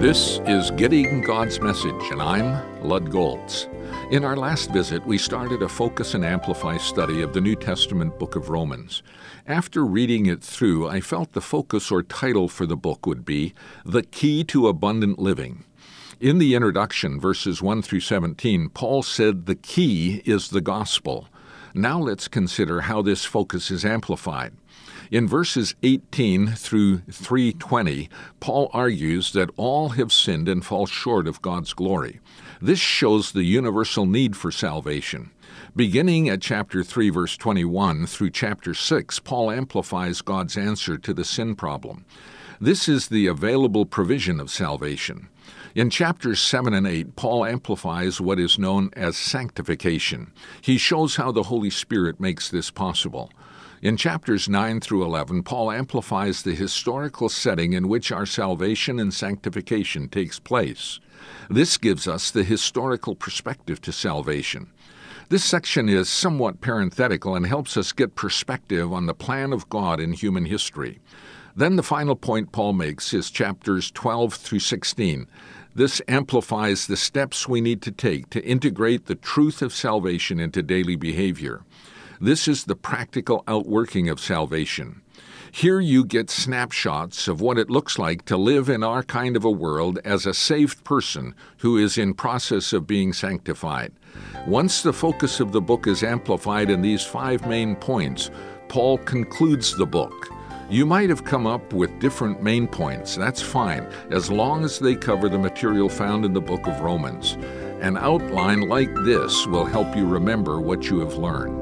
This is Getting God's Message, and I'm Lud Goltz. In our last visit, we started a Focus and Amplify study of the New Testament book of Romans. After reading it through, I felt the focus or title for the book would be The Key to Abundant Living. In the introduction, verses 1 through 17, Paul said the key is the gospel. Now let's consider how this focus is amplified. In verses 18 through 3:20, Paul argues that all have sinned and fall short of God's glory. This shows the universal need for salvation. Beginning at chapter 3, verse 21 through chapter 6, Paul amplifies God's answer to the sin problem. This is the available provision of salvation. In chapters 7 and 8, Paul amplifies what is known as sanctification. He shows how the Holy Spirit makes this possible. In chapters 9 through 11, Paul amplifies the historical setting in which our salvation and sanctification takes place. This gives us the historical perspective to salvation. This section is somewhat parenthetical and helps us get perspective on the plan of God in human history. Then the final point Paul makes is chapters 12 through 16. This amplifies the steps we need to take to integrate the truth of salvation into daily behavior. This is the practical outworking of salvation. Here you get snapshots of what it looks like to live in our kind of a world as a saved person who is in process of being sanctified. Once the focus of the book is amplified in these 5 main points, Paul concludes the book. You might have come up with different main points. That's fine, as long as they cover the material found in the book of Romans. An outline like this will help you remember what you have learned.